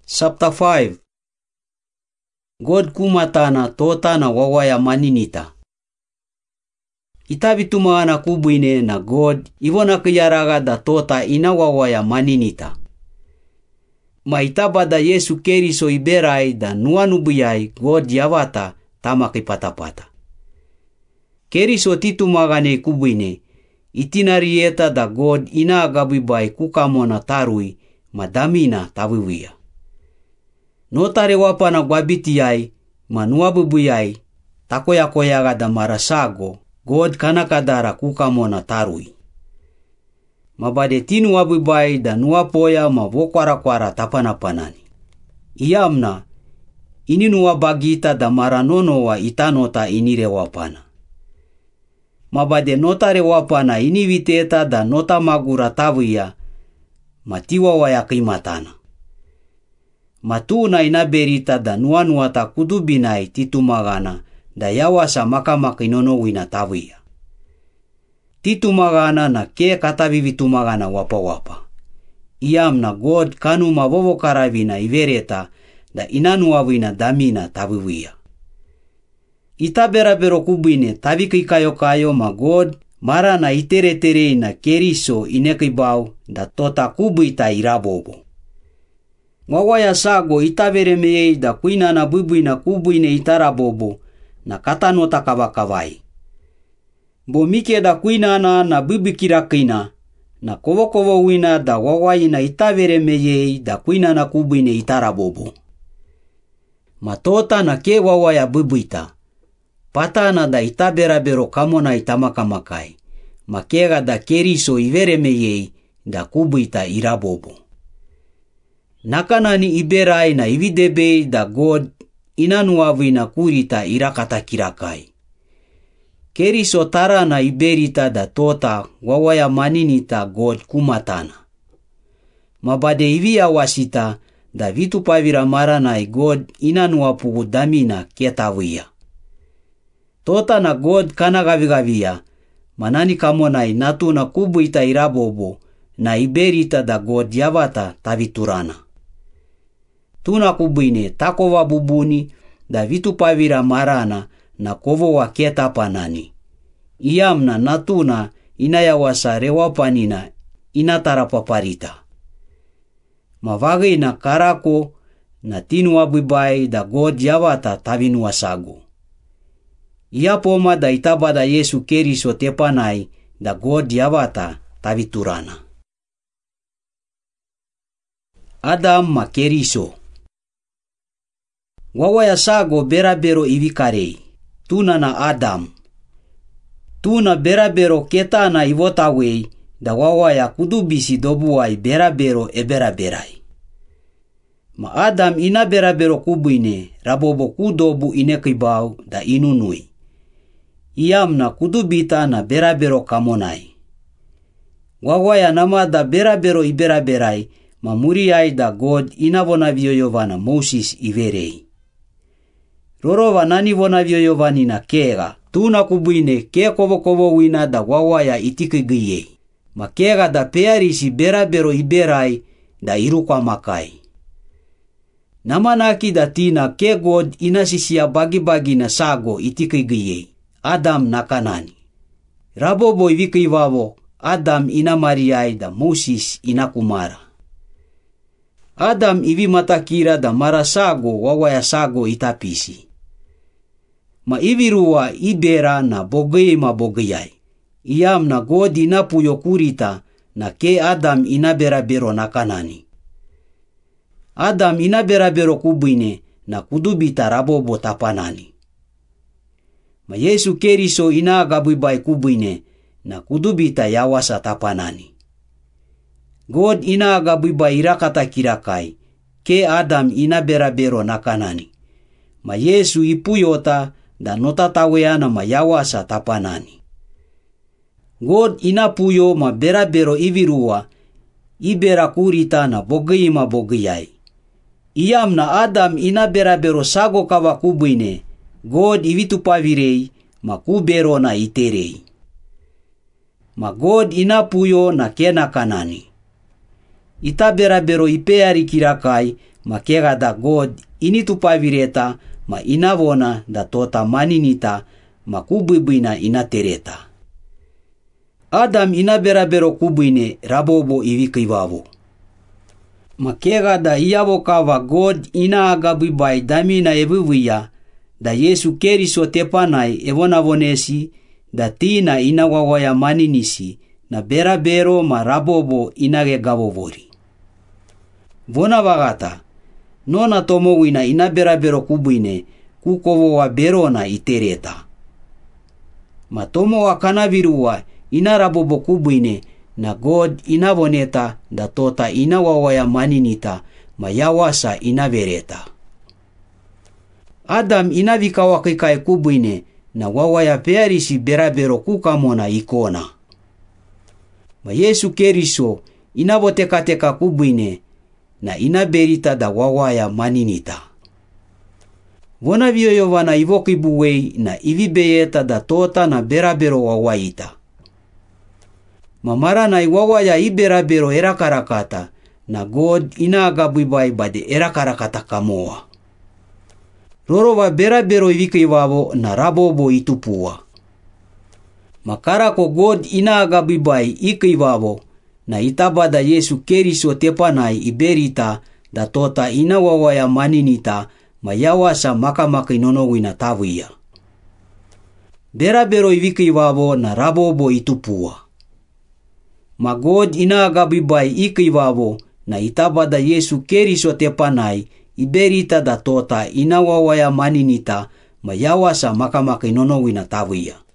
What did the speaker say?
Chapter 5. God kumatana totana wawaya maninita. Itabi tumana kubuine na God ivona kiyaraga da tota ina wawaya maninita. Ma itaba da Yesu Keriso iberai da nuanubuyai God yavata tamaki patapata. Keriso titumagane kubuine itinarieta da God ina agabibai kukamona tarui madamina tawiwia. Notare wapana gwabitiyai manuabubuyai takoyakoyaga da marasago God kanakadara kukamona tarui. Mabade tinu wabubai da nuapoya mavokwara tapanapanani. Iyamna ini nuabagita da maranono wa itanota inire wapana. Mabade notare wapana ini viteta da nota magura tawiya matiwa wayakimatana. Matuna inaberita da nuanuata kudubinai titumagana da yawasa makamakinono wina tawiya. Titumagana na ke katavivitumagana wapa. Iyamna God kanu mavovo karavina ivereta da inanuawina damina tawiwiya. Itaberabero kubine tavikikayo ma God marana iteretere na Keriso inekibau da tota kubuita irabobo. Wawaya sago itaveremeyei da kuina na bubuina kubuine itarabobo na katanota kavakavai. Bomike da kuina na bubikirakina na kovo wina da wawaina itaveremeyei da kuina na kubuine itarabobo. Matota na ke wawaya bubuita. Patana da itaberabero kamona itamakamakai. Makega da Keriso iveremeyei da kubuita irabobo. Nakanani iberai na ividebei da God inanuavina kurita irakata kirakai. Keriso tarana iberita da tota wawaya maninita God kumatana. Mabade ivia wasita da vitupavira maranai God inanuapugu damina ketawia. Tota na God kanagavigavia manani kamonai natuna kubuita irabobo na iberita da God yavata taviturana. Tuna kubuine takova bubuni da vitupavira marana na kovo wa ketapanani. Iyamna natuna inayawasa rewapanina inatarapaparita. Mavagi na karako na tinu abibai da God yavata tavinuasago. Iapoma da itaba da Yesu Keriso tepanai da God yavata taviturana. Adam ma Keriso. Wawaya sago berabero ivikarei. Tuna na Adam. Tuna berabero ketana ivotawei da wawaya kudubisi dobuai berabero eberaberai. Ma Adam ina berabero kubuine rabobo kudobu inekibau da inunui. Iyamna kudubita na berabero kamonai. Wawaya namada berabero iberaberai mamuriai da God inavona vioyovana Moses iverei. Rorova nani vona vioyovani na kega. Tuna kubuine ke kovo wina da wawaya itikigiyei. Ma kega da pearisi berabero iberai da irukwa makai. Namanaki da tina ke God inasisia bagi na sago itikigiyei. Adam nakanani. Rabobo ivikivavo Adam inamariai da Moses inakumara. Adam ivi matakira da marasago wawaya sago itapisi. Ma ivirua ibera na bogeyai. Iyam na God inapuyo kurita na ke Adam inaberabero nakanani. Adam inaberabero kubuine na kudubita rabobo tapanani. Ma Yesu Keriso inagabubai kubuine na kudubita yawasa tapanani. God inagabubai irakata kirakai ke Adam inaberabero nakanani. Ma Yesu ipuyota da notataweana ma yawasa tapanani. God inapuyo ma berabero ivirua ibera kurita na bogeyai. Iyam na Adam inaberabero sago kawa kubuine God ivitupavirei ma kubero na iterei. Ma God inapuyo na kena kanani. Itaberabero ipeari kirakai makega da God ini tupavireta ma inavona da tota maninita ma kubuibuina ina tereta. Adam ina berabero kubuine rabobo ivikivavo. Makega da iavokava God ina agabuibai damina evuvuia da Yesu Keriso tepanai evonavonesi da tina ina wawaya maninisi na berabero ma rabobo inage gavovori. Vona vagata, nona tomowina ina berabero kubuine kukovowa berona itereta. Ma tomowa kanavirua ina rabobo kubuine na God ina voneta da tota ina wawaya maninita ma yawasa ina vereta. Adam ina vikawakikae kubuine na wawaya pearisi berabero kukamona ikona. Ma Yesu Keriso ina votekateka kubuine na ina berita da wawaya maninita. Vona vioyovana ivokibuwei na ivibeyeta da tota na berabero wawaita. Mamara na iwawaya iberabero erakarakata na God ina agabuibai bade erakarakata kamoa. Rorova berabero ivikivavo na rabobo itupua. Makarako God ina agabuibai ikivavo na itabada Yesu Keriso tepanai iberita da tota ina wawaya maninita ma yawasa makamaka inonowina tavuia. Berabero ivikivavo na rabobo itupua. Ma God ina agabuibai ikivavo na itabada Yesu Keriso tepanai iberita da tota ina wawaya maninita ma yawasa makamaka inonowina tavuia.